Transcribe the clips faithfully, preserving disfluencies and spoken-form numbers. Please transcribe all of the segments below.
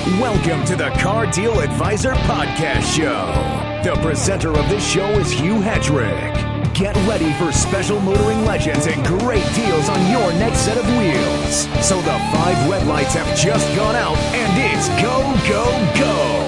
Welcome to the Car Deal Advisor Podcast Show. The presenter of this show is Hugh Hetrick. Get ready for special motoring legends and great deals on your next set of wheels. So the five red lights have just gone out and it's go, go, go.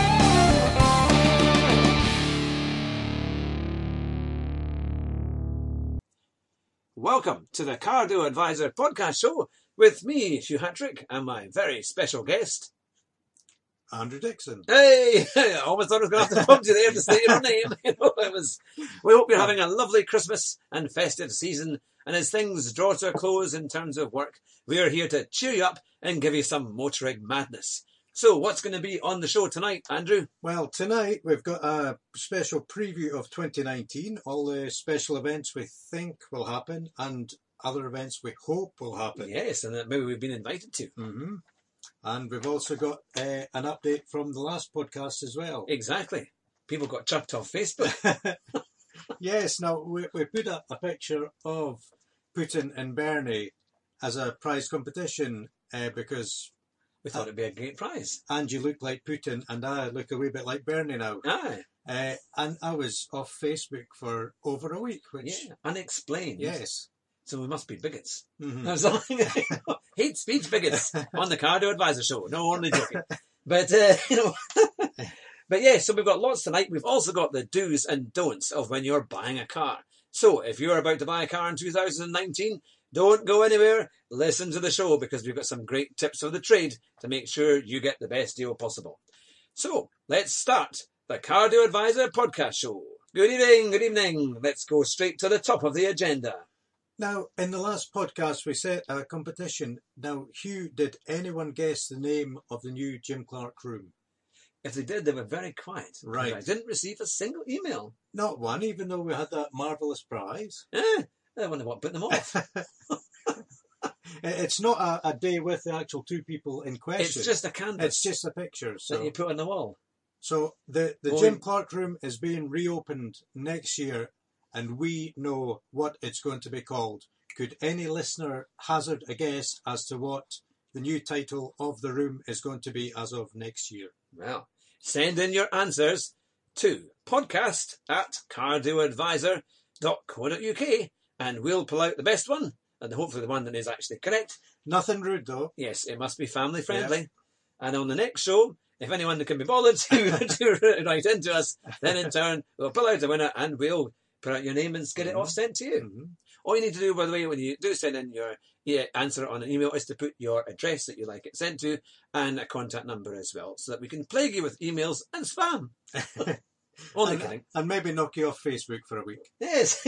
Welcome to the Car Deal Advisor Podcast Show with me, Hugh Hetrick, and my very special guest, Andrew Dixon. Hey, I almost thought I was going to have to prompt you there to say your name. You know, it was. We hope you're having a lovely Christmas and festive season. And as things draw to a close in terms of work, we are here to cheer you up and give you some motoring madness. So what's going to be on the show tonight, Andrew? Well, tonight we've got a special preview of twenty nineteen, all the special events we think will happen and other events we hope will happen. Yes, and that maybe we've been invited to. Mm-hmm. And we've also got uh, an update from the last podcast as well. Exactly. People got chucked off Facebook. Yes, now we, we put up a picture of Putin and Bernie as a prize competition uh, because We thought it'd be a great prize. and you look like Putin and I look a wee bit like Bernie now. Aye. Uh, and I was off Facebook for over a week, which, Yeah. Unexplained. yes. So we must be bigots. Mhm. I was like, hate speech bigots on the Car Deal Advisor Show. No, only joking. But, uh, you know, but yeah, so we've got lots tonight. We've also got the do's and don'ts of when you're buying a car. So if you're about to buy a car in two thousand nineteen, don't go anywhere. Listen to the show because we've got some great tips of the trade to make sure you get the best deal possible. So let's start the Car Deal Advisor Podcast Show. Good evening, good evening. Let's go straight to the top of the agenda. Now, in the last podcast, we set a competition. Now, Hugh, did anyone guess the name of the new Jim Clark room? If they did, they were very quiet. Right. I didn't receive a single email. Not one, even though we had that marvellous prize. Eh, I wonder what put them off. It's not a, a day with the actual two people in question. It's just a canvas It's just a picture. that So, you put on the wall. so the, the Well, Jim we- Clark room is being reopened next year, and we know what it's going to be called. Could any listener hazard a guess as to what the new title of the room is going to be as of next year? Well, send in your answers to podcast at cardealadvisor dot co dot uk and we'll pull out the best one and hopefully the one that is actually correct. Nothing rude, though. Yes, it must be family friendly. And on the next show, if anyone can be bothered to, to write into us, then in turn we'll pull out a winner and we'll put out your name and get it off sent to you. Mhm. All you need to do, by the way, when you do send in your yeah, answer on an email is to put your address that you like it sent to and a contact number as well, so that we can plague you with emails and spam. Only and, kidding. and maybe knock you off Facebook for a week. Yes.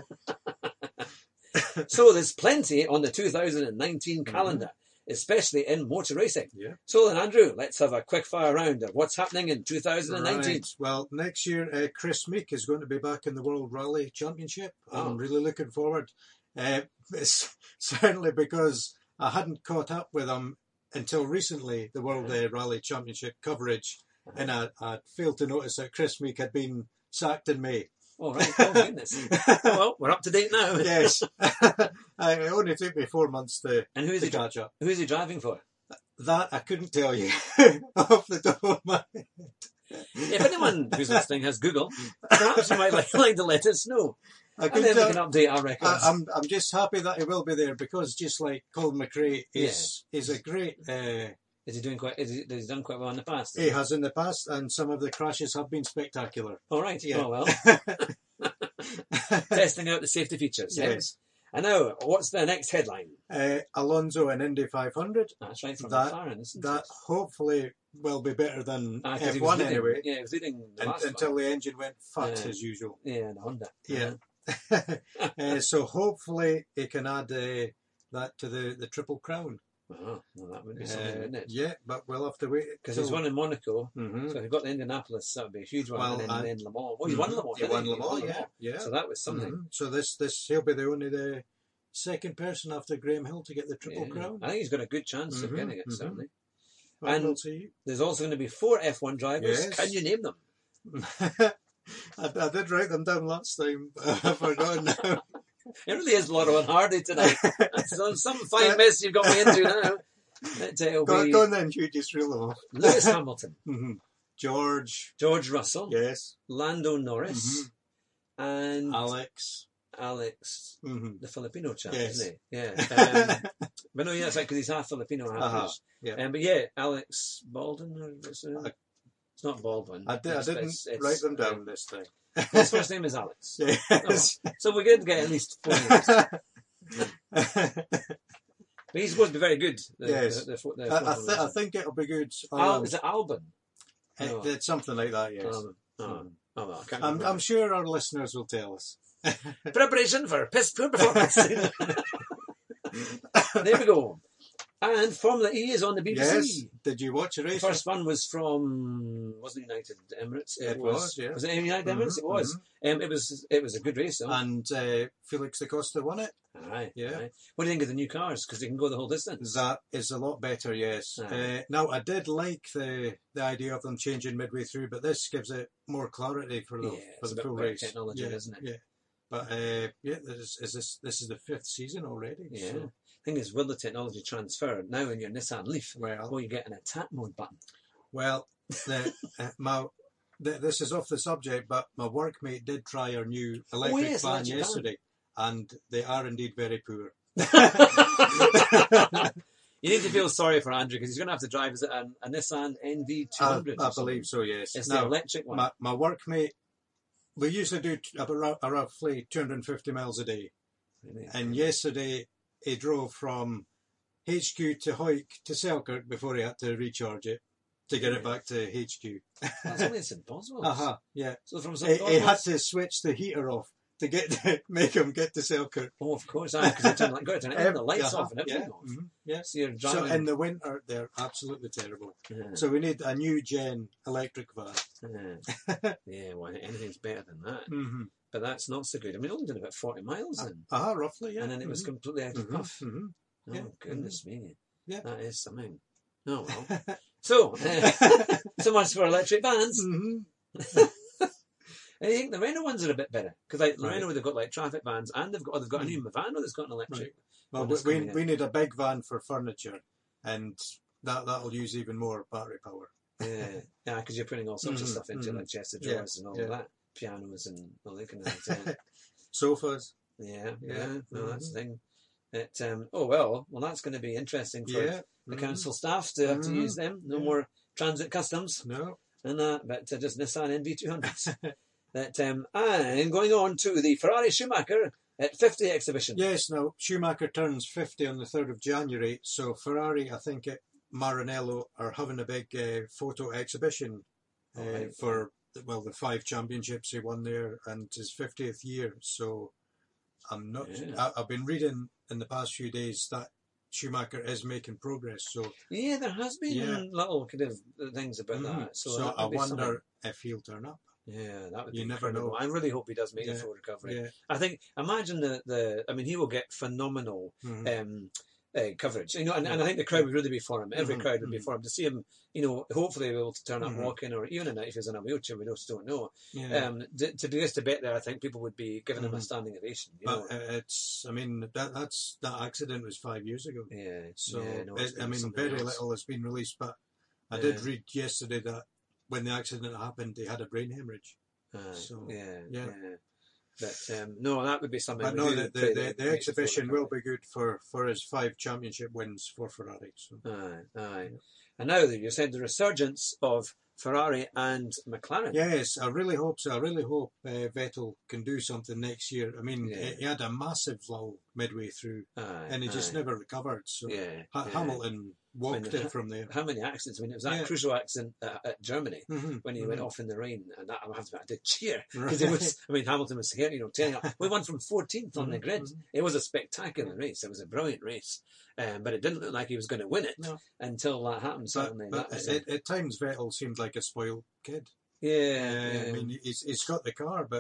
So there's plenty on the two thousand nineteen calendar, especially in motor racing. Yeah. So then, Andrew, let's have a quick fire round of what's happening in two thousand nineteen. Right. Well, next year, uh, Chris Meek is going to be back in the World Rally Championship. Oh. I'm really looking forward. Uh, it's certainly because I hadn't caught up with him until recently, the World uh, Rally Championship coverage, and I, I failed to notice that Chris Meek had been sacked in May. All right. Oh, goodness. Well, we're up to date now. Yes. It only took me four months to, And who is to he? catch up. Who is he driving for? That I couldn't tell you off the top of my head. If anyone who's listening has Google, perhaps you might like, like to let us know. I And couldn't then we tell, can update our records. I, I'm I'm just happy that he will be there because just like Colin McRae is is a great uh, Is he doing quite? Is he, has he done quite well in the past? he has in the past, and some of the crashes have been spectacular. All right. Yeah. Oh well. Testing out the safety features. Yeah. Yes. And now, what's the next headline? Uh, Alonso in Indy five hundred. That's right from That- McLaren, isn't That it? hopefully will be better than Ah, 'cause he F was one leading. anyway. Yeah, he was leading the un- last until one. the engine went fat Yeah. as usual. Yeah, the Honda. Yeah. Uh-huh. uh, so hopefully he can add uh, that to the, the Triple Crown. Oh, well, that would be something, Uh, wouldn't it? yeah, but we'll have to wait. Because he's won in Monaco. Mm-hmm. So if he got to Indianapolis, that would be a huge one. Well, and then, and- then Le Mans. Oh, he won Le Mans. He didn't won he? Le He Mans, won Le yeah, Mans. yeah. So that was something. Mhm. So this this he'll be the only the second person after Graham Hill to get the Triple Yeah. Crown. I think he's got a good chance of Mhm, getting it, mhm. certainly. Well, And- we'll see. There's also going to be four F one drivers. Yes. Can you name them? I, I did write them down last time, but I've forgotten now. It really is Lauro and Hardy tonight. Some, some fine mess you've got me into now. It, it'll Go, be go on then, you just reel them off. Lewis Hamilton, hmm George, George Russell, yes. Lando Norris, and Alex. Alex, hmm the Filipino chap, Yes. isn't he? Yeah. Um, but no, yeah, that's right, because he's half Filipino, half Uh-huh, British. yeah. Um, but yeah, Alex Baldwin, or what's his name? I- It's not Baldwin. I, did, I It's- didn't it's- it's, write them uh, down this time. His first name is Alex. Yes. Oh, so we're going to get at least four names. But he's going to be very good. The, Yes. The, the, the, I, I, th- I think it'll be good. Al, Um, is it Albon? it- no. it's something like that, yes. Albon. Oh, Mhm. oh, well, I can't I'm, remember. I'm sure our listeners will tell us. Preparation for piss poor performance. There we go. And Formula E is on the B B C. Yes. Did you watch a The race? first one was from wasn't it United Emirates. It was, yeah. Was it United Emirates? Mhm, It was. Um, it was. It was a good race, though. And uh, Felix da Costa won it. Aye, Yeah. aye. What do you think of the new cars? Because they can go the whole distance. That is a lot better, yes. Aye. Uh, now, I did like the the idea of them changing midway through, but this gives it more clarity for the Yeah, for it's a the bit full better race. technology, yeah, isn't it? Yeah. But uh, yeah, this is this this is the fifth season already. Yeah. So, Thing is, will the technology transfer now in your Nissan Leaf? well, Will you get an attack mode button? well, the, uh, my th- this is off the subject, but my workmate did try our new electric yes, van electric van. yesterday, and they are indeed very poor. You need to feel sorry for Andrew because he's going to have to drive is it a, a Nissan N V two I, hundred. I believe so. Yes. It's Now, the electric one. my, my workmate, we usually do t- about uh, roughly two hundred fifty miles a day, Really? and yesterday he drove from H Q to Hoyk to Selkirk before he had to recharge it to get it back to H Q. That's only Saint Boswell's. Uh huh. Yeah. So from He, Saint he had Boswell's. to switch the heater off to get to make him get to Selkirk. Oh, of course, because they turn like got to turn everything, the lights Uh-huh, off and everything yeah, off. mhm, yeah. So you're So driving. in the winter they're absolutely terrible. yeah. So we need a new gen electric van. yeah. yeah, well, anything's better than that. Mm-hmm. But that's not so good. I mean, it only did about forty miles then, Uh huh. Roughly, yeah. and then it was Mhm. completely out of Mhm, puff. mhm. Oh Yeah. goodness me! Yeah. That is something. Oh well. So, uh, so much for electric vans. Mhm. I think the Renault ones are a bit better because like the Right. Renault they've got like traffic vans and they've got oh, they've got a new Movano that's got an electric. Well, one we, that's we, coming in. we need a big van for furniture, and that that'll use even more battery power. Yeah, yeah, because you're putting all sorts of Mhm, stuff into mhm. like chest of Yeah, drawers and all yeah. of that, pianos and all that kind of thing. Sofas. Yeah, yeah, Yeah, no, that's mhm. the thing. It, um, oh well, well that's going to be interesting for Yeah. the mhm. council staff to have to Mhm. use them. No Yeah. more transit customs No. and that, but uh, just Nissan N V two hundreds. That um, and going on to the Ferrari Schumacher at fifty exhibition. Yes. Now Schumacher turns fifty on the third of January, so Ferrari, I think, at Maranello are having a big uh, photo exhibition uh, Alright. for well the five championships he won there and his fiftieth year. So I'm not. Yeah. I, I've been reading in the past few days that Schumacher is making progress. So. Yeah, there has been Yeah. little kind of uh, things about Mhm. that. So, So, that I would be wonder something. if he'll turn up. Yeah, that would You be never incredible. know. I really hope he does make Yeah, a full recovery. Yeah. I think imagine the, the I mean he will get phenomenal Mhm. um, uh, coverage. You know, and, and I think the crowd would really be for him. Every Mhm, crowd would be mhm. for him to see him. You know, hopefully be able to turn up Mhm. walking, or even if he's in a wheelchair, we just don't know. Yeah. Um, to, to be just a bit there, I think people would be giving him a Mhm. standing ovation. You but know, uh, it's. I mean, that that's that accident was five years ago. yeah. So yeah, no, it's it, I been mean, something very else. little has been released. But I did Yeah. read yesterday that when the accident happened, he had a brain hemorrhage. Aye, So, yeah, yeah. yeah. But um, no, that would be something. But we no, do the, the, pray the, that the he makes a full exhibition will recovery. be good for, for his five championship wins for Ferrari. So. Aye, aye. And now that you said the resurgence of Ferrari and McLaren. Yes, I really hope so. I really hope uh, Vettel can do something next year. I mean, Yeah. he, he had a massive lull midway through, Aye, and he just aye. never recovered. So Yeah, Ha- yeah. Hamilton walked When- it from there. How many accidents? I mean, it was that Yeah. crucial accident uh, at Germany Mhm, when he mhm. went off in the rain, and that I have to I did cheer Right. because it was. I mean, Hamilton was here, you know, tearing up. We won from fourteenth on the Mhm, grid. mhm. It was a spectacular race. It was a brilliant race, um, but it didn't look like he was going to win it No. until that happened. But, Certainly, but that was a- at, at times Vettel seemed like a spoiled kid. yeah. Uh, yeah. I mean, he's, he's got the car, but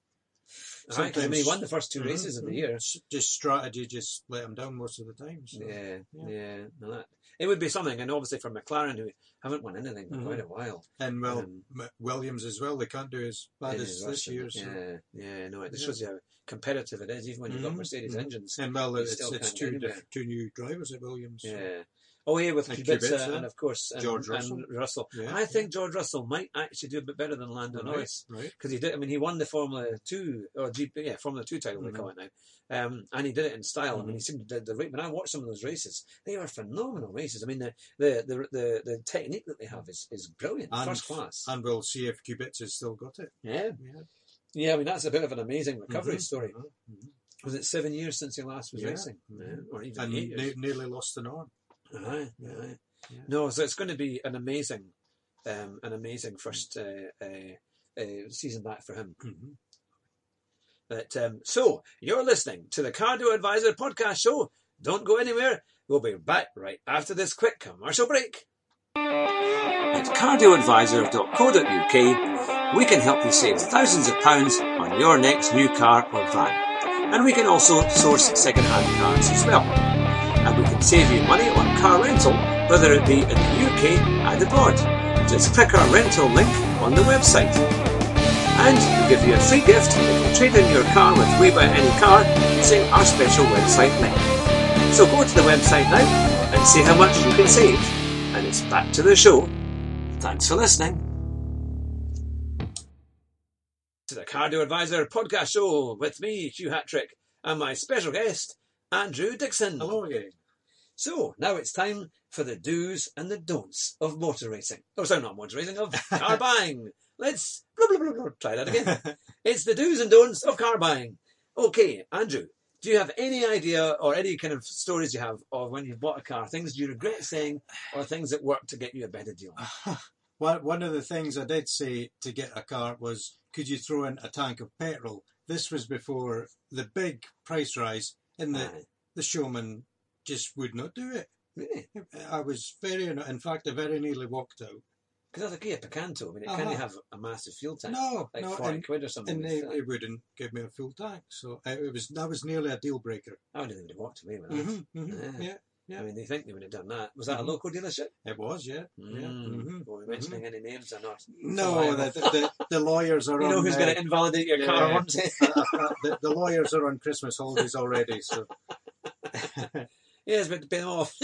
Right, 'cause I mean, he won the first two Mhm, races of the mhm. year. S- Just strategy just let him down most of the time. So. Yeah, yeah. yeah. No, that, it would be something, and obviously for McLaren, who haven't won anything for Mhm. quite a while. And well, Um, M- Williams as well. They can't do as bad in as his this Russian- year. So. Yeah, yeah, no, it Yeah. shows you how competitive it is, even when you've got Mhm, Mercedes mhm. engines. And well, You it's, still it's can't two get diff- anywhere. two new drivers at Williams. So. Yeah. Oh, yeah, with And Kubica, Kubica, and of course and, George Russell. and Russell. Yeah, I think George Russell might actually do a bit better than Lando Right, Norris right. because he did. I mean, he won the Formula Two or G P, yeah, Formula Two title Mhm. they call it now, um, and he did it in style. I mean, Mhm. he seemed to the, the when I watched some of those races, they are phenomenal races. I mean, the the the the, the technique that they have is, is brilliant, And- first class. And we'll see if Kubica's still got it. Yeah, Yeah. yeah. I mean, that's a bit of an amazing recovery Mhm, story. mhm, mhm. Was it seven years since he last was Yeah. racing, Mhm. yeah, or even And eight years? ne- nearly lost an arm. Aye, Yeah. aye. Yeah. No, so it's going to be an amazing, um, an amazing first uh, uh, uh, season back for him. Mhm. But um, so you're listening to the Cardio Advisor podcast show. Don't go anywhere. We'll be back right after this quick commercial break. At cardio advisor dot co dot uk, we can help you save thousands of pounds on your next new car or van, and we can also source second-hand cars as well. And we can save you money on car rental, whether it be in the U K and abroad. Just click our rental link on the website. And we give you a free gift if you trade in your car with We Buy Any Car using our special website link. So go to the website now and see how much you can save. And it's back to the show. Thanks for listening. To the Cardio Advisor podcast show with me, Hugh Hattrick, and my special guest, Andrew Dixon. Hello again. So, now it's time for the do's and the don'ts of motor racing. Oh, sorry, not motor racing, of car buying. Let's blah, blah, blah, blah, try that again. It's the do's and don'ts of car buying. Okay, Andrew, do you have any idea or any kind of stories you have of when you've bought a car, things you regret saying or things that work to get you a better deal? One one of the things I did say to get a car was, could you throw in a tank of petrol? This was before the big price rise, and the, Aye. the showman just would not do it. Really? I was very, in fact, I very nearly walked out. Because I think a Picanto, I mean, it Uh-huh. can't have a massive fuel tank. No, like no, forty and, quid or something. and like they, that. they wouldn't give me a full tank. So uh, it was that was nearly a deal breaker. I wouldn't even have walked away with that. Mm-hmm, mm-hmm, Yeah. yeah, yeah. I mean, they think they would have done that. Was that Mhm. a local dealership? It was, yeah. yeah. Mm. mhm, Were we mentioning any names or not? No, the, the, the, the lawyers are You on. know who's uh, going to invalidate your yeah, car yeah. once? uh, uh, the, the lawyers are on Christmas holidays already, so Yes, but to pay them off.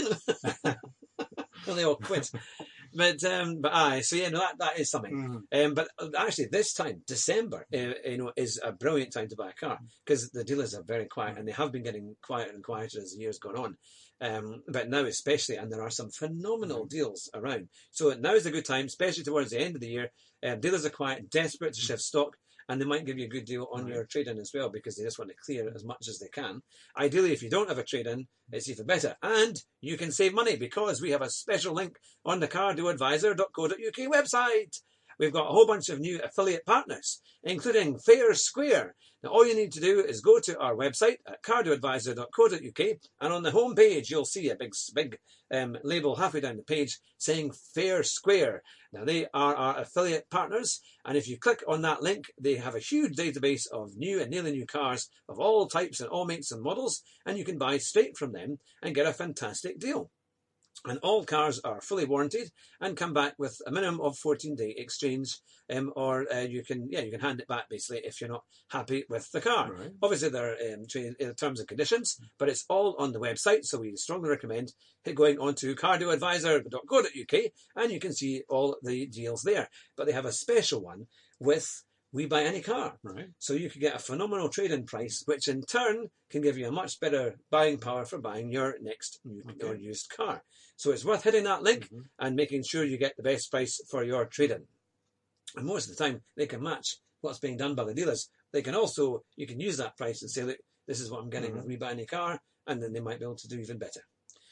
Well, they all quit. But um, but aye, so yeah, no, that, that is something. mhm. Um, but actually, this time, December, uh, you know, is a brilliant time to buy a car because the dealers are very quiet, and they have been getting quieter and quieter as the years gone on. Um, but now, especially, and there are some phenomenal deals around. So now is a good time, especially towards the end of the year. Um, dealers are quiet, desperate to shift stock, and they might give you a good deal on Right. your trade-in as well because they just want to clear as much as they can. Ideally, if you don't have a trade-in, it's even better. And you can save money because we have a special link on the cardio advisor dot co dot uk website. We've got a whole bunch of new affiliate partners, including Fair Square. Now, all you need to do is go to our website at cardio advisor dot co dot uk, and on the home page, you'll see a big, big um, label halfway down the page saying Fair Square. Now, they are our affiliate partners, and if you click on that link, they have a huge database of new and nearly new cars of all types and all makes and models, and you can buy straight from them and get a fantastic deal. And all cars are fully warranted and come back with a minimum of fourteen day exchange, um, or uh, you can yeah you can hand it back basically if you're not happy with the car. Right. Obviously there are um, tra- uh, terms and conditions, but it's all on the website, so we strongly recommend going on to cardio advisor dot co dot uk and you can see all the deals there. But they have a special one with We Buy Any Car. right. So you could get a phenomenal trade-in price, which in turn can give you a much better buying power for buying your next new Okay. or used car. So it's worth hitting that link Mhm. and making sure you get the best price for your trade-in. And most of the time, they can match what's being done by the dealers. They can also, you can use that price and say, look, this is what I'm getting Mhm. with We Buy Any Car, and then they might be able to do even better.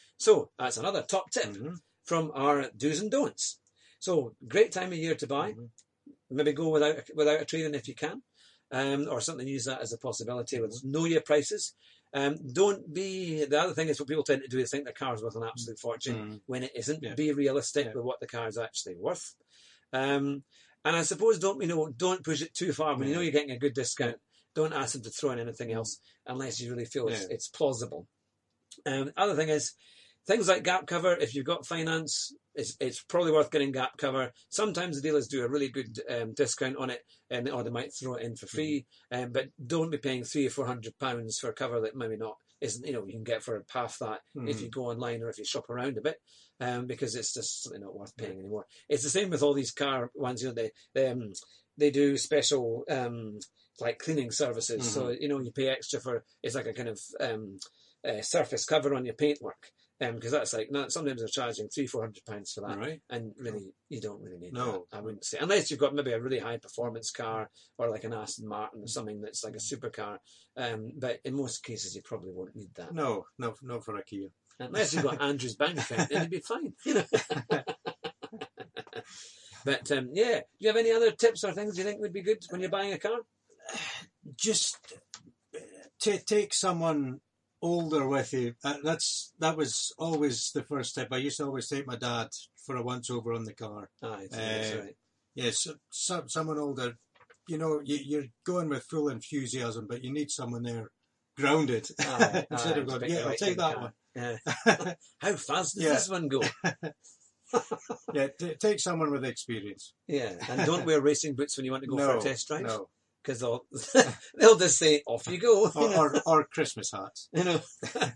So that's another top tip Mhm. from our do's and don'ts. So great time of year to buy. Mhm. Maybe go without without a trade-in if you can, um, or something. Use that as a possibility. With know your prices. Um, don't be. The other thing is what people tend to do is think the car's worth an absolute fortune Mhm. when it isn't. Yeah. Be realistic Yeah. with what the car is actually worth. Um, and I suppose don't you know don't push it too far when you know Yeah. you're getting a good discount. Don't ask them to throw in anything else unless you really feel it's, Yeah. it's plausible. Um, other thing is things like gap cover. If you've got finance, it's, it's probably worth getting gap cover. Sometimes the dealers do a really good um, discount on it, and or they might throw it in for free. Um, but don't be paying three or four hundred pounds for cover that maybe not is, you know, you can get for half that Mm. if you go online or if you shop around a bit, um, because it's just simply not worth paying anymore. It's the same with all these car ones. You know, they they, um, they do special um, like cleaning services. Mm-hmm. So you know, you pay extra for it's like a kind of um, uh, surface cover on your paintwork. Because um, that's like, no, sometimes they're charging three, four hundred pounds for that, Right. and really, you don't really need No. that. I wouldn't say, unless you've got maybe a really high performance car or like an Aston Martin or something that's like a supercar. Um, but in most cases, you probably won't need that. No, no, not for a Kia. Unless you've got Andrew's bank account, then you'd be fine. You know. But um, yeah, do you have any other tips or things you think would be good when you're buying a car? Just to take someone older with you. Uh, that's that was always the first tip. I used to always take my dad for a once over on the car. Aye, that's Uh, right. Yes, so, so, someone older. You know, you, you're going with full enthusiasm, but you need someone there grounded Aye, instead aye, of going, pick yeah, the I'll right take kind that of one. Yeah. How fast does Yeah. this one go? Yeah, t- take someone with experience. Yeah, and don't wear racing boots when you want to go no, for a test drive. no, Because they'll they'll just say off you go, you or, know. or, or Christmas hats. You know.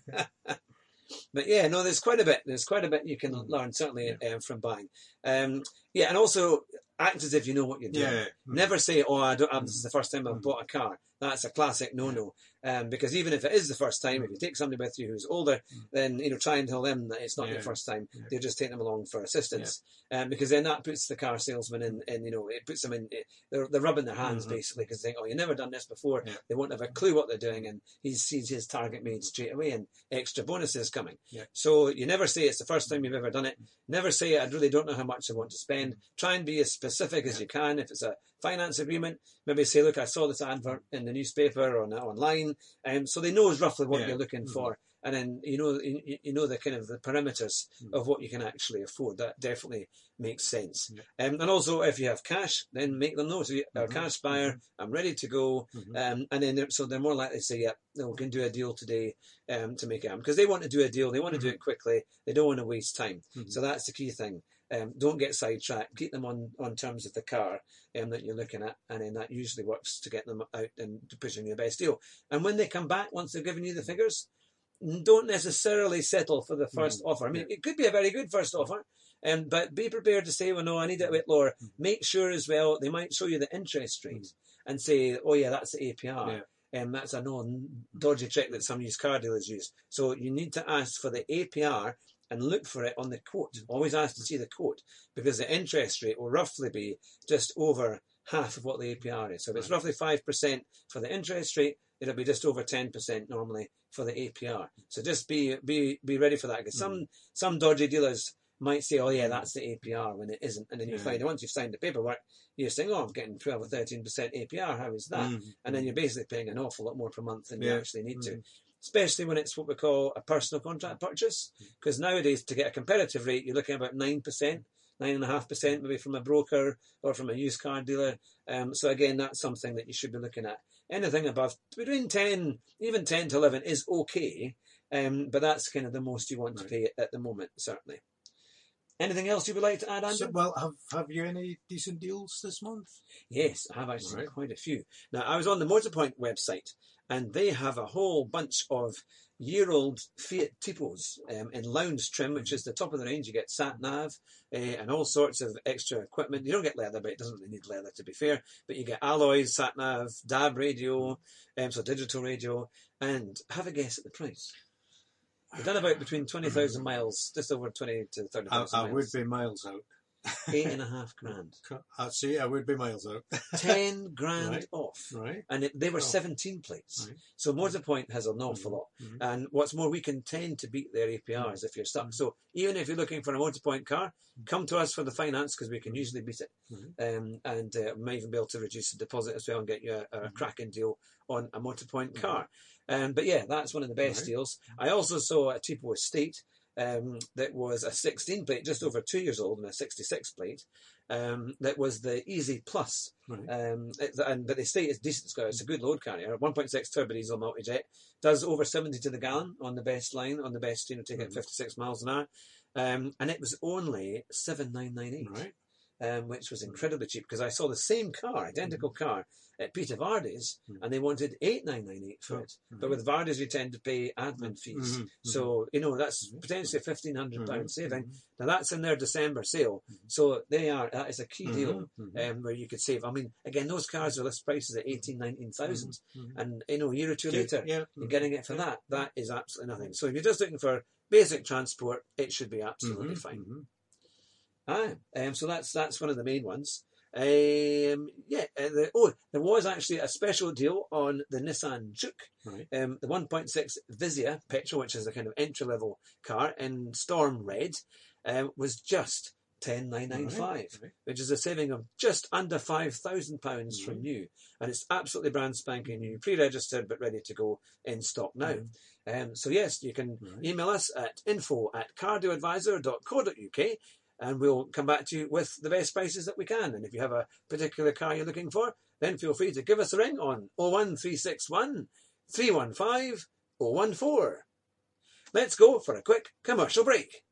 But yeah, no, there's quite a bit. There's quite a bit you can Mm. learn certainly um, from buying. Um, yeah, and also act as if you know what you're doing. Yeah, Never say, "Oh, I don't. Um, this is the first time I've Mm. bought a car." That's a classic no-no. Um, because even if it is the first time, if you take somebody with you who's older, Mm. then you know try and tell them that it's not Yeah. your first time. Yeah. They're just taking them along for assistance. Um, because then that puts the car salesman in, and you know it puts them in. It, they're, they're rubbing their hands Mhm. basically because they think, "Oh, you've never done this before." Yeah. They won't have a clue what they're doing, and he sees his target made straight away, and extra bonuses coming. Yeah. So you never say it's the first time you've ever done it. Never say I really don't know how much I want to spend. Try and be as specific as Yeah. you can. If it's a finance agreement, maybe say, look, I saw this advert in the newspaper or on- online, um, so they know roughly what Yeah. you're looking Mhm. for, and then you know you, you know the kind of the parameters Mhm. of what you can actually afford. That definitely makes sense. Yeah. Um, and also, if you have cash, then make them know. So you, a Mhm. cash buyer, I'm ready to go. Mhm. Um, and then they're, so they're more likely to say, yeah, no, we can do a deal today um, to make it happen. Because they want to do a deal, they want to do Mhm. it quickly, they don't want to waste time. Mhm. So that's the key thing. Um, don't get sidetracked. Keep them on, on terms of the car um, that you're looking at, and then that usually works to get them out and to pushing you the best deal. And when they come back, once they've given you the figures, don't necessarily settle for the first offer. I mean, it could be a very good first offer, um, but be prepared to say, well, no, I need it a bit lower. Make sure as well, they might show you the interest rate and say, oh, yeah, that's the A P R. Yeah. And that's a known dodgy trick that some used car dealers use. So you need to ask for the A P R and look for it on the quote. Always ask to see the quote, because the interest rate will roughly be just over half of what the A P R is. So if it's Right. roughly five percent for the interest rate, it'll be just over ten percent normally for the A P R. So just be be be ready for that, because some some dodgy dealers might say, oh yeah, that's the A P R, when it isn't. And then you Yeah. find once you've signed the paperwork, you're saying, oh, I'm getting twelve or thirteen percent A P R, how is that? Mhm. And then you're basically paying an awful lot more per month than you Yeah. actually need to. Mhm. Especially when it's what we call a personal contract purchase. Because nowadays, to get a competitive rate, you're looking at about nine percent, nine point five percent maybe from a broker or from a used car dealer. Um, so again, that's something that you should be looking at. Anything above, between ten, even ten to eleven is okay, um, but that's kind of the most you want to Right. pay at the moment, certainly. Anything else you would like to add, Andrew? So, well, have have you any decent deals this month? Yes, I have actually Right. quite a few. Now, I was on the Motorpoint website, and they have a whole bunch of year-old Fiat Tipos um, in lounge trim, which is the top of the range. You get sat-nav uh, and all sorts of extra equipment. You don't get leather, but it doesn't really need leather, to be fair. But you get alloys, sat-nav, D A B radio, um, so digital radio, and have a guess at the price. We've done about between twenty thousand miles, just over twenty to thirty I, thousand I miles. would be miles out. Eight and a half grand. I'd say I would be miles out. Ten grand Right. off. Right. And it, they were Oh. seventeen plates. Right. So Motorpoint has an awful Mhm. lot. Mhm. And what's more, we can tend to beat their A P Rs if you're stuck. So even if you're looking for a Motorpoint car, come to us for the finance, because we can usually beat it. Mhm. Um, and uh, we might even be able to reduce the deposit as well and get you a, a cracking deal on a Motorpoint car. Um, but yeah, that's one of the best Right. deals. I also saw a Tipo Estate um, that was a sixteen plate, just over two years old, and a sixty-six plate. Um, that was the Easy Plus. Right. Um, it, and, but the Estate is decent. It's, got, it's a good load carrier. one point six turbo diesel multi-jet. Does over seventy to the gallon on the best line, on the best, you know, take it Mhm. fifty-six miles an hour. Um, and it was only seven thousand nine hundred ninety-eight. Right. um, which was incredibly cheap because I saw the same car, identical Mm-hmm. car, at Peter Vardy's, Mm-hmm. and they wanted eight nine nine eight for it. Mm-hmm. But with Vardy's, you tend to pay admin fees. Mm-hmm. So, you know, that's Mm-hmm. potentially a fifteen hundred pounds Mm-hmm. saving. Mm-hmm. Now, that's in their December sale. So they are, that is a key deal Mm-hmm. um, where you could save. I mean, again, those cars are list prices at eighteen, nineteen thousand. Mm-hmm. And, you know, a year or two Yeah, later, yeah. you're getting it for Yeah. that. That is absolutely nothing. So if you're just looking for basic transport, it should be absolutely Mhm, fine. mhm. Ah, um, so that's that's one of the main ones. Um, yeah, uh, the, oh, there was actually a special deal on the Nissan Juke, Right. um, the one point six Visia petrol, which is the kind of entry level car in Storm Red, um, was just ten nine nine five, Right, right. which is a saving of just under five thousand pounds from Right. new, and it's absolutely brand spanking new, pre-registered but ready to go in stock now. Um, so yes, you can Right. email us at info at cardioadvisor dot co dot uk. And we'll come back to you with the best prices that we can. And if you have a particular car you're looking for, then feel free to give us a ring on oh one three six one, three one five, oh one four. Let's go for a quick commercial break.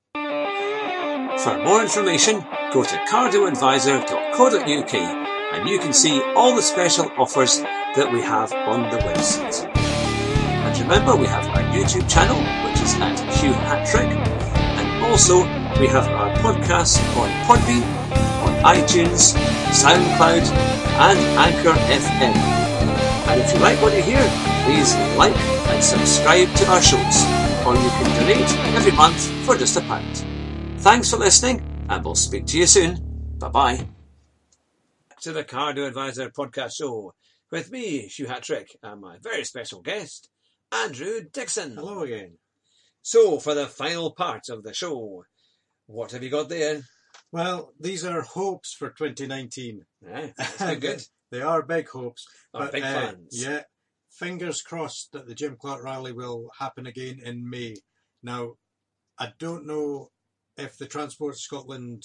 For more information, go to cardioadvisor dot co dot uk and you can see all the special offers that we have on the website. And remember, we have our YouTube channel, which is at Hugh Hattrick, and also we have our podcast on Podbean, on iTunes, SoundCloud, and Anchor F M. And if you like what you hear, please like and subscribe to our shows, or you can donate every month for just a pound. Thanks for listening, and we'll speak to you soon. Bye-bye. Back to the Cardio Advisor podcast show with me, Hugh Hattrick, and my very special guest, Andrew Dixon. Hello again. So, for the final part of the show, what have you got there? Well, these are hopes for twenty nineteen. Yeah, that's been good. They are big hopes. Our but, big uh, plans. Yeah. Fingers crossed that the Jim Clark Rally will happen again in May. Now, I don't know if the Transport Scotland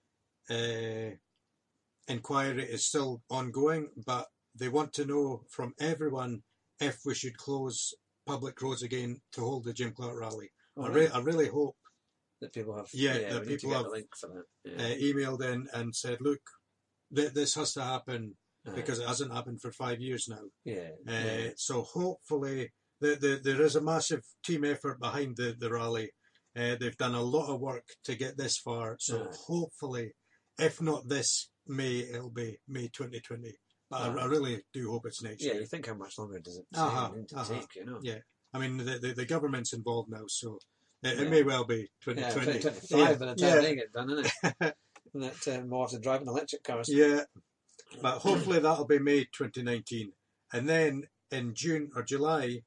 uh, inquiry is still ongoing, but they want to know from everyone if we should close public roads again to hold the Jim Clark Rally. All I, right. re- I really hope That people have, Yeah, yeah, that we need to people get have, a link for that. Yeah. uh, emailed in and said, look, th- this has to happen Uh, because it hasn't happened for five years now. yeah, Uh, yeah. So hopefully the, the, there is a massive team effort behind the, the rally. Uh, they've done a lot of work to get this far. So Aye. hopefully, if not this May, it'll be May twenty twenty. But I, Aye. I really do hope it's next Yeah, year. you think how much longer does it Uh-huh, need to uh-huh. take, you know? Yeah. I mean, the, the, the government's involved now, so it, Yeah. it may well be twenty Yeah, twenty. twenty twenty-five by the time yeah. they get done, isn't it? And that uh, more to driving electric cars. Yeah, but hopefully that'll be May twenty nineteen. And then in June or July,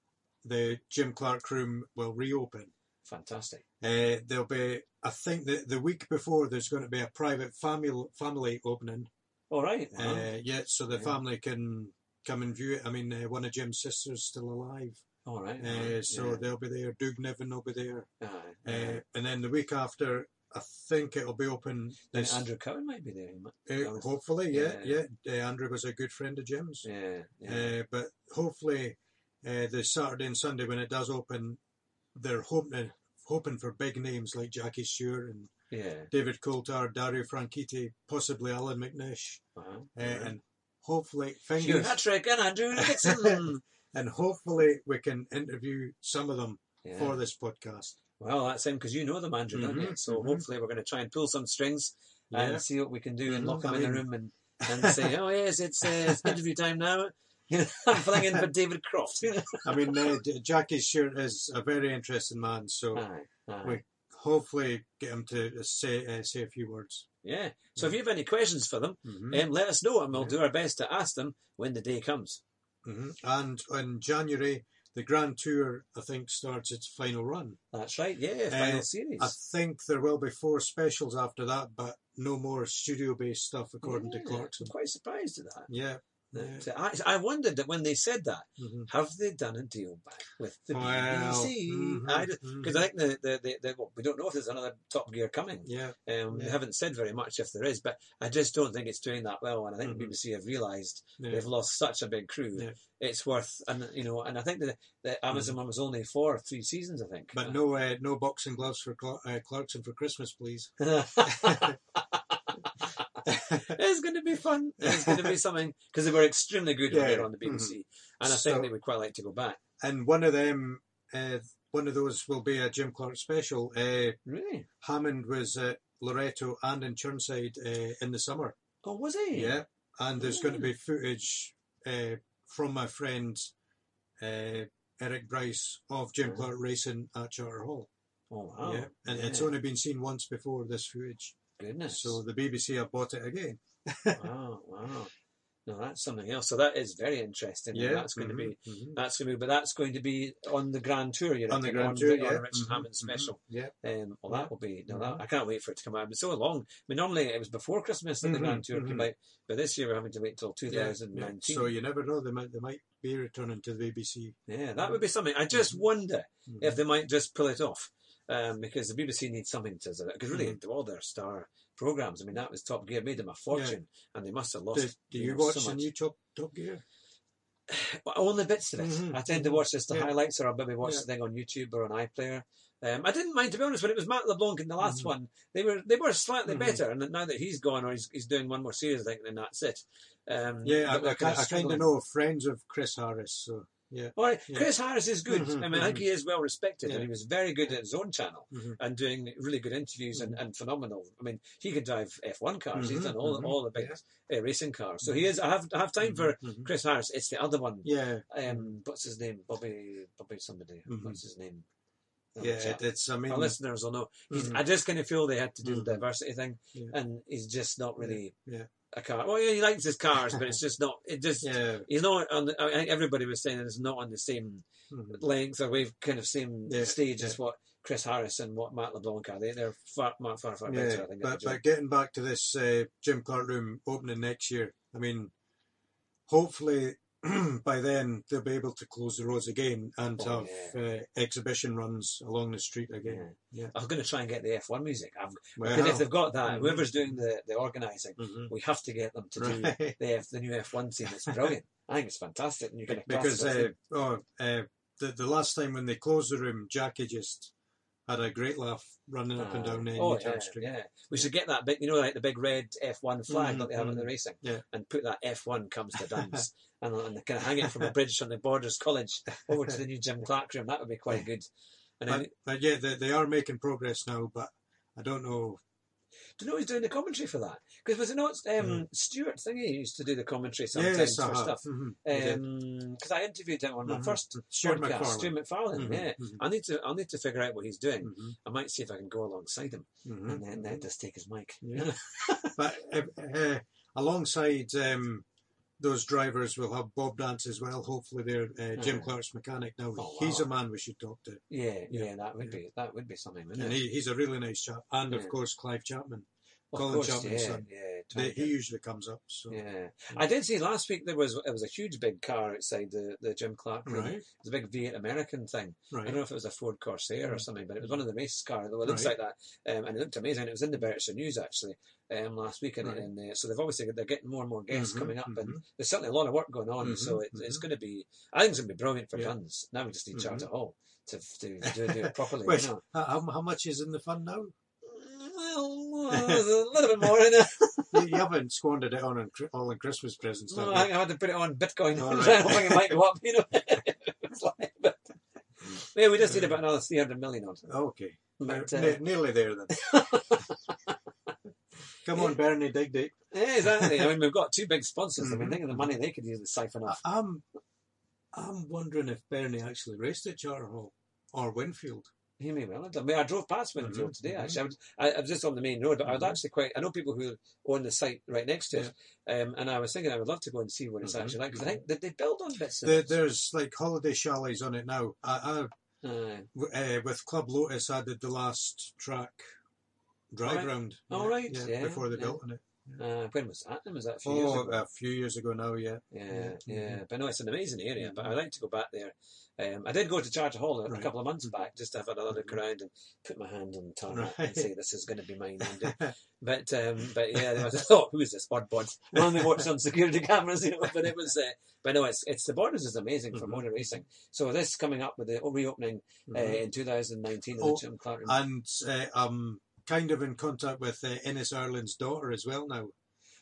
the Jim Clark Room will reopen. Fantastic. Uh, there'll be, I think, the, the week before there's going to be a private family family opening. All right. Wow. Uh, yeah, so the Yeah. family can come and view it. I mean, uh, one of Jim's sisters still alive, All right. all uh, right, so yeah. they'll be there. Doug Niven will be there. Aye, Uh, aye. and then the week after, I think it'll be open. Then This, Andrew Cowan might be there. He might- uh, I was- hopefully, yeah, yeah. Yeah. Uh, Andrew was a good friend of Jim's. Yeah. yeah. Uh, but hopefully, uh, the Saturday and Sunday when it does open, they're hoping hoping for big names like Jackie Stewart and yeah. David Coulthard, Dario Franchitti, possibly Alan McNish, Wow. uh, and hopefully Hugh fingers Hattrick and Andrew Dixon. and hopefully we can interview some of them Yeah. for this podcast. Well, that's him because you know them, Andrew, don't you? Mhm, So mhm. hopefully we're going to try and pull some strings and Yeah. see what we can do and Mhm, lock them I in the mean- room and, and say, oh yes, it's, uh, it's interview time now. You know, I'm filling in for David Croft. You know? I mean, uh, J- Jackie Stewart is a very interesting man, so Aye, aye. we hopefully get him to say uh, say a few words. Yeah. So if you have any questions for them, Mhm. um, let us know and we'll Yeah. do our best to ask them when the day comes. hmm And in January, the Grand Tour, I think, starts its final run. That's right. Yeah. Final Uh, series. I think there will be four specials after that, but no more studio-based stuff, according Yeah, to Clarkson. I'm quite surprised at that. Yeah. That, yeah. uh, I, I wondered that when they said that, Mhm. have they done a deal back with the Well, B B C? mhm, Because I think the, the, the, the well, we don't know if there's another Top Gear coming. Yeah. Um, They Yeah. haven't said very much if there is, but I just don't think it's doing that well. And I think Mhm. the B B C have realised Yeah. they've lost such a big crew. Yeah. It's worth, and you know, and I think the, the Amazon one was only for three seasons, I think. But no, uh, no boxing gloves for Cla- uh, Clarkson for Christmas, please. It's going to be fun. It's going to be something, because they were extremely good Yeah. when they were on the B B C. Mm-hmm. And I So- think they would quite like to go back. And one of them, uh, one of those will be a Jim Clark special. Uh, Really? Hammond was at Loreto and in Churnside uh, in the summer. Oh, was he? Yeah, and there's going to be footage uh, from my friend uh, Eric Bryce of Jim Oh. Clark racing at Charter Hall. Oh, wow. Yeah, and it's Yeah. only been seen once before, this footage. Goodness. So the B B C have bought it again. Wow, wow. No, that's something else. So that is very interesting. Yeah, That's going mhm, to be, mhm. that's going to be, but that's going to be on the Grand Tour, you know, On the Grand Tour, on yeah. Richard mhm, Hammond mhm, special. Yeah. Um, well, Yeah. that will be, no, Mhm. that, I can't wait for it to come out. It's so long. I mean, normally it was before Christmas that the Mhm, Grand Tour came mhm. out, but this year we're having to wait till Yeah, yeah. twenty nineteen. So you never know, they might they might be returning to the B B C. Yeah, that would be something. I just wonder Mhm. if they might just pull it off, um, because the B B C needs something to, because really, Mhm. all their star programs. I mean, that was Top Gear, made them a fortune, and they must have Do, lost. do you know, watch so the much. new Top Top Gear? Well, only bits of it. Mhm, I tend to mhm. watch just the Yeah. highlights, or I'll maybe watch Yeah. the thing on YouTube or on iPlayer. Um, I didn't mind, to be honest, when it was Matt LeBlanc in the last Mhm. one. They were they were slightly Mhm. better, and now that he's gone, or he's, he's doing one more series, I think, then that's it. Um, Yeah, but I, they're I, kinda I kind struggling. of know friends of Chris Harris, so yeah. All right, Yeah. Chris Harris is good. Mhm, I mean, I think mhm. he is well respected, Yeah. and he was very good at his own channel Mhm. and doing really good interviews and, Mhm. and phenomenal. I mean, he could drive F one cars. He's Mhm, done all mhm. all the big uh, racing cars. So he is. I have I have time for Mhm, mhm. Chris Harris. It's the other one. Yeah, Um, what's his name? Bobby Bobby somebody. Mhm. What's his name? Oh, yeah. chap. It, it's I mean, Our listeners will know. He's, Mhm. I just kind of feel they had to do the Mhm. diversity thing, Yeah. and he's just not really yeah, a car. Well, yeah, he likes his cars, but it's just not. It just yeah. he's not on. The, I think everybody was saying it's not on the same Mhm. length or wave, kind of same Yeah, stage as yeah. what Chris Harris and what Matt LeBlanc are. They, they're far, far, far, far better. Yeah, I think. but, at the job. but getting back to this uh, Jim Clark room opening next year, I mean, hopefully by then they'll be able to close the roads again and Oh, have uh, exhibition runs along the street again. Yeah. I was going to try and get the F one music. I've, Well, because if they've got that, Mhm. whoever's doing the, the organising, mhm. we have to get them to do Right. the, F, the new F one scene. It's brilliant. I think it's fantastic. And you can because uh, oh, uh, the the last time when they closed the room, Jackie just had a great laugh running up and down the oh, Newtown yeah, Street. yeah. We should get that big, you know, like the big red F one flag Mhm, that they have at the mhm. racing, Yeah. and put that F one comes to Duns, and, and they kind of hang it from a bridge from the Borders College over to the new Jim Clark room. That would be quite good. And then, But, but yeah, they, they are making progress now, but I don't know. do you know who's doing the commentary for that? Because was it not um, Stuart Thingy used to do the commentary sometimes Yes, for uh-huh. stuff? Mhm. They did. Because I interviewed him on my Mhm. first Stuart podcast, McFarlane. Stuart McFarlane. Mhm, Yeah, mhm. I need to I need to figure out what he's doing. Mhm, I might see if I can go alongside him, mhm. and then, then just take his mic. Yeah. But uh, uh, alongside um, those drivers, we'll have Bob Dance as well. Hopefully, they're uh, Jim Yeah. Clark's mechanic now. Oh, He's wow. a man we should talk to, Yeah, yeah, Yeah, that would yeah. be that would be something, wouldn't and it? he, he's a really nice chap. And Yeah. of course, Clive Chapman. Of Colin course, Chapman's yeah, son. yeah. They, trying to he get- usually comes up. So yeah, I did see last week there was it was a huge big car outside the, the Jim Clark room. right, It was a big V eight American thing. I right. don't know if it was a Ford Corsair or Mm. something, but it was one of the race cars. It looks Right. like that, um, and it looked amazing. It was in the Berkshire News actually um, last week, and, Right. and uh, so they've obviously they're getting more and more guests Mhm, coming up, and mhm. there's certainly a lot of work going on. Mhm, So it, it's mhm. going to be, I think it's going to be brilliant for Yeah. Duns. Now we just need Mhm. Charter Hall to to do, do it properly. Wait, you know? how, how much is in the fund now? Well, there's a little bit more in it. you, you haven't squandered it on, on Chri- all in Christmas presents, No, have I you? think I had to put it on Bitcoin. All I right. don't think it might go up, you know. It's like, but, yeah, we just need about another three hundred million on it. Okay, But, Ne- uh, ne- nearly there then. Come on, Bernie, dig deep. yeah, exactly. I mean, we've got two big sponsors. I mean, Mhm. think of the money they could use to siphon I, off. I'm, I'm wondering if Bernie actually raced at Charter Hall or Winfield. He may well have done. I mean, I drove past Winfield Mhm, today, mhm. actually. I was, I, I was just on the main road, but I was Mhm. actually quite... I know people who own the site right next to it, um, and I was thinking I would love to go and see what it's Mhm, actually like, because mhm. I think that they build on bits of There, it. there's like holiday chalets on it now. I, Uh, I, uh, with Club Lotus, I did the last track drive Right. round. Oh, right, yeah, before they yeah. built on it. uh, when was that? When was that? A few years Oh, ago? a few years ago now, yeah. Yeah, yeah, yeah. But no, it's an amazing area. But I'd like to go back there. Um, I did go to Charter Hall a, a Right. couple of months Mhm. back just to have another look Mhm. around and put my hand on the tarmac and Right. say this is going to be mine one day. But um, but yeah, I was, oh, who is this odd bod? I only watched on security cameras, you know. But it was, uh, but no, it's it's the Borders is amazing for Mhm. motor racing. So this coming up with the reopening uh, Mhm. in two thousand nineteen Oh, in the Jim Clark room. And uh, I'm kind of in contact with uh, Innes Ireland's daughter as well now.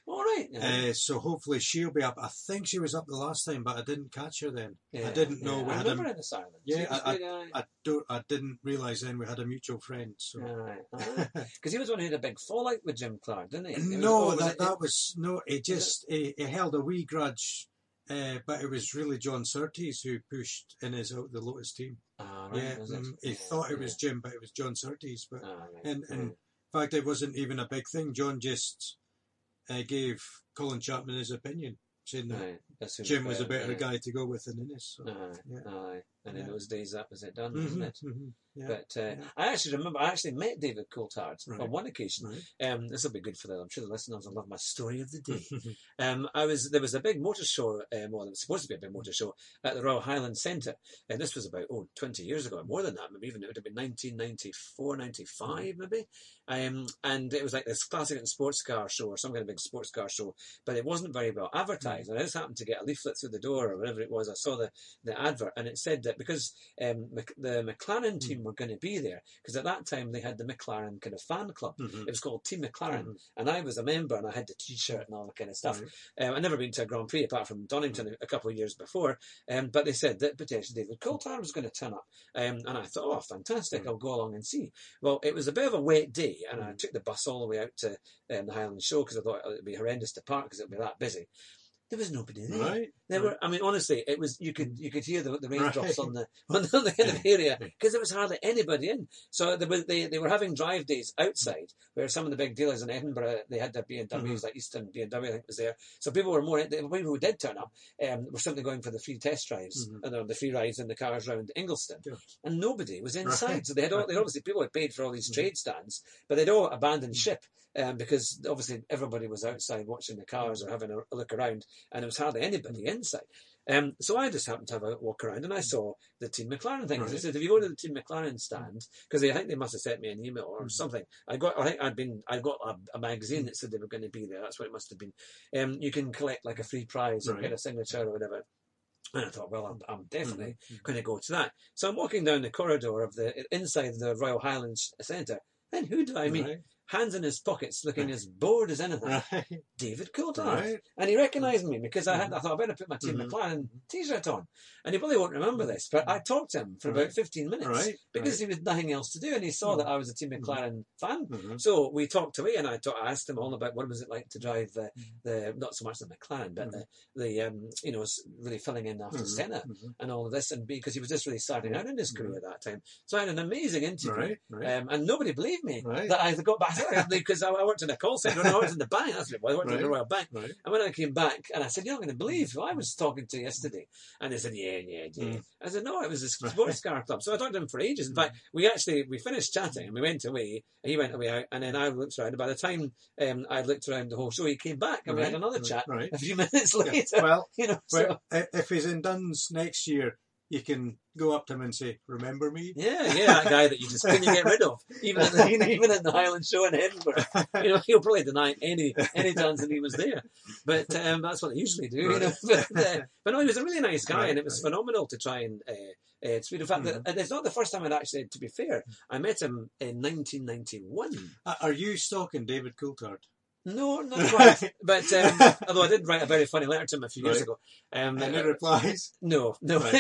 All right. Yeah. Uh, so hopefully she'll be up. I think she was up the last time, but I didn't catch her then. Yeah, I didn't know yeah. we I had remember a. in the silence. Yeah, was I, good, uh, I, I don't. I didn't realise then we had a mutual friend. So. Because he was one who had a big fallout with Jim Clark, didn't he? It was- No, oh, was that it- that was no. He just he, he held a wee grudge, uh, but it was really John Surtees who pushed in his out the Lotus team. Ah, right, yeah, was it? mm, he Yeah, thought it yeah. was Jim, but it was John Surtees. But Ah, right, and yeah. and in fact, it wasn't even a big thing. John just uh, gave Colin Chapman his opinion, saying that Right, that's who Jim was a better yeah. guy to go with than Innes. So. Aye, yeah. aye. And in Yeah. those days, that was it done, Mhm, wasn't it? mhm, yeah. But uh, yeah. I actually remember, I actually met David Coulthard Right. on one occasion. Right. Um, this will be good for them. I'm sure the listeners will love my story of the day. um, I was there was a big motor show, um, well, it was supposed to be a big motor show at the Royal Highland Centre, and this was about oh twenty years ago, more than that, maybe even it would have been nineteen ninety-four, ninety-five, maybe. Um, and it was like this classic and sports car show or some kind of big sports car show, but it wasn't very well advertised. And I just happened to get a leaflet through the door or whatever it was. I saw the the advert, and it said that because um, Mc- the McLaren team were going to be there, because at that time they had the McLaren kind of fan club. Mhm. It was called Team McLaren, Mhm. and I was a member, and I had the T-shirt and all that kind of stuff. Right. Um, I'd never been to a Grand Prix apart from Donington a, a couple of years before, um, but they said that potentially David Coulthard was going to turn up, um, and I thought, oh, fantastic! Mm. I'll go along and see. Well, it was a bit of a wet day, and I Mm. took the bus all the way out to um, the Highland Show because I thought it would be horrendous to park because it would be that busy. There was nobody there. Right. There right. were, I mean, honestly, it was. You could you could hear the, the raindrops Right. on the on the, on the kind of area because there was hardly anybody in. So there was, they they were having drive days outside where some of the big dealers in Edinburgh they had their B and Ws Mm-hmm. like Eastern B and W I think was there. So people were more. The people who did turn up um, were simply going for the free test drives Mhm. and uh, the free rides in the cars around Ingleton, Yeah. and nobody was inside. Right. So they had all, they obviously people had paid for all these Mhm. trade stands, but they'd all abandoned ship. Um, because obviously everybody was outside watching the cars or having a, a look around, and there was hardly anybody inside. Um, so I just happened to have a walk around, and I saw the Team McLaren thing. Right. They said, "If you go to the Team McLaren stand, because I think they must have sent me an email or Mhm. something. I got, I think I'd been, I got a, a magazine that said they were going to be there. That's what it must have been. Um, you can collect like a free prize or Right. get a signature or whatever." And I thought, well, I'm, I'm definitely Mhm. going to go to that. So I'm walking down the corridor of the inside the Royal Highlands Centre, and who do I meet? Right. Hands in his pockets, looking as bored as anything. Right. David Coulthard. Right. And he recognised me because I had I thought I better put my Team Mhm. McLaren t-shirt on. And he probably won't remember this, but I talked to him for Right. about fifteen minutes Right. because he was nothing else to do, and he saw Mhm. that I was a Team McLaren fan. Mhm. So we talked away, and I, talk, I asked him all about what was it like to drive the, the not so much the McLaren, but the, the um, you know s- really filling in after Mhm. Senna Mhm. and all of this, and because he was just really starting out in his career at that time. So I had an amazing interview. Right. Right. Um, and nobody believed me Right. that I got back because I, I worked in a call centre and I worked in the bank. That's what I worked in the Right. Royal Bank. Right. And when I came back and I said, "You're not going to believe who I was talking to yesterday," and they said, "Yeah, yeah, yeah." Mm. I said, "No, it was a sports car club." So I talked to him for ages. In fact, we actually we finished chatting and we went away. He went away out, and then I looked around. And by the time um, I looked around the whole show, he came back and we had Right. another Right. chat Right. a few minutes Yeah. later. Well, you know, so, well, i- if he's in Duns next year, you can go up to him and say, "Remember me?" yeah, yeah, that guy that you just couldn't get rid of, even at the, you know, even in the Highland Show in Edinburgh. You know, he'll probably deny any any chance that he was there, but um, that's what they usually do. You know, but, uh, but no, he was a really nice guy, Right, and it was right. phenomenal to try and. Uh, uh, speed. In fact, Mhm. and it's not the first time I'd actually. To be fair, I met him in nineteen ninety-one. Uh, Are you stalking David Coulthard? No, not quite. But um, although I did write a very funny letter to him a few years Right. ago. Um, And he uh, replies, no, no, Right.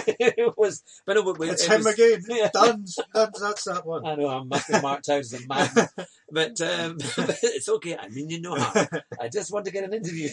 it was. But no, but "It's it him was, again. Yeah. Duns. Duns. That's that one." I know I must be marked out as a madman, but, um, but it's okay. I mean, you know how. I just want to get an interview.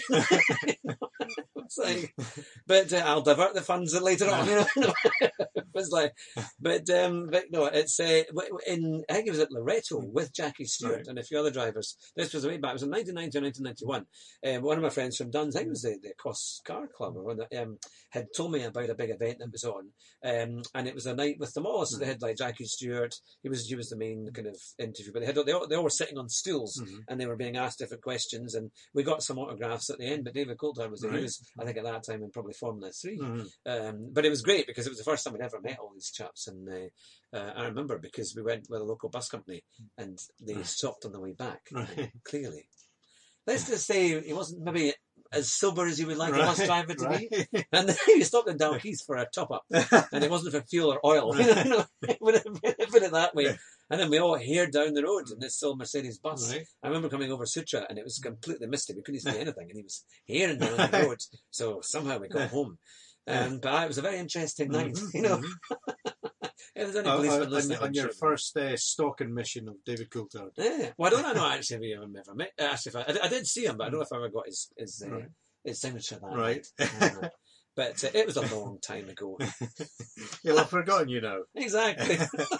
It's like, but uh, I'll divert the funds later on. You know, it was like, but um, but no, it's uh, w- in I think it was at Loreto with Jackie Stewart Right. and a few other drivers. This was way back. It was in nineteen ninety or nineteen ninety-one. Um, one of my friends from Duns, I think it was the, the Cos Car Club, or one that um, had told me about a big event that was on, um, and it was a night with them all. So they had like Jackie Stewart. He was he was the main kind of interview, but they had they all, they all were sitting on stools Mhm. and they were being asked different questions, and we got some autographs at the end. But David Coulthard was there. He Right. was, I think, at that time in probably Formula Three. Mhm. Um, but it was great because it was the first time I'd ever met all these chaps, and uh, uh, I remember because we went with a local bus company and they stopped on the way back. Right. And clearly, let's just say he wasn't maybe as sober as you would like a Right, bus driver to be. right. And then he stopped in Dalkeith for a top up, and it wasn't for fuel or oil. Right. You know, put it, put it that way. And then we all heard down the road in this old Mercedes bus. Right. I remember coming over Sutra and it was completely misty. We couldn't see anything. And he was hearing down the road. So somehow we got home. Um, but it was a very interesting night, Mm-hmm, you know. mm-hmm. If there's any Uh, policemen uh, listening, on, I'm on your sure- first uh, stalking mission of David Coulthard. Yeah. Well, I don't know actually if we ever, ever met. Actually, if I, I, I did see him, but I don't know if I ever got his his, uh, Right. his signature that Right. night. Uh, but uh, it was a long time ago. He'll have forgotten you now. Exactly.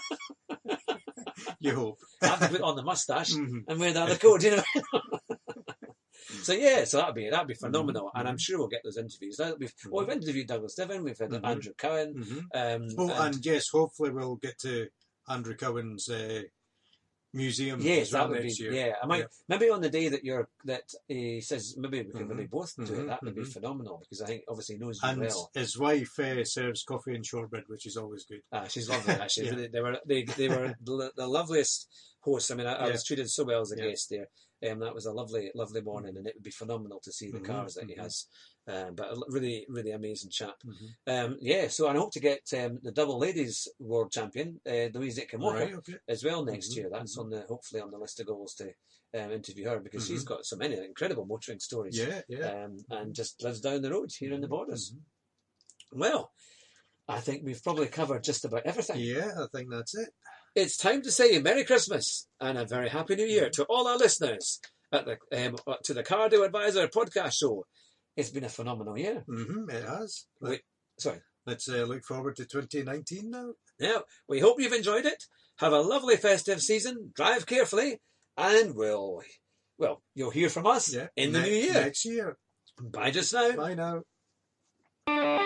You hope. I have to put on the moustache Mhm. and wear the other coat, you know. So yeah, so that'd be that'd be phenomenal, Mm-hmm. and I'm sure we'll get those interviews. Now, We've well, we've interviewed Douglas Devon, we've had Mhm. Andrew Cowan. Mhm. Um, Oh, and- and yes, hopefully we'll get to Andrew Cowan's uh, museum. yes, as well that would be next year. yeah. I might Yeah. maybe on the day that you're that he says maybe we can Mhm. maybe both do it. Mhm, That would be mhm. phenomenal because I think obviously he knows you And well. his wife uh, serves coffee and shortbread, which is always good. Ah, she's lovely actually. Yeah. Really, they were they they were the, the loveliest hosts. I mean, I, I Yeah. was treated so well as a Yeah. guest there. Um, that was a lovely, lovely morning, and it would be phenomenal to see the Mhm, cars that he mhm. has. Um, but a really, really amazing chap. Mhm. Um, yeah, so I hope to get um, the double ladies world champion, uh, Louise Aitken-Walker, Right, okay. as well next Mhm, year. That's mhm. on the hopefully on the list of goals to um, interview her because she's Mhm. got so many incredible motoring stories. Yeah, yeah. Um, and just lives down the road here in the borders. Mhm. Well, I think we've probably covered just about everything. Yeah, I think that's it. It's time to say Merry Christmas and a very Happy New Year to all our listeners at the um, to the Cardio Advisor podcast show. It's been a phenomenal year. hmm It has. Wait, sorry. Let's uh, look forward to twenty nineteen now. Now, we hope you've enjoyed it. Have a lovely festive season. Drive carefully, and we'll, well, you'll hear from us Yeah. in the Ne- new year. Next year. Bye just now. Bye now.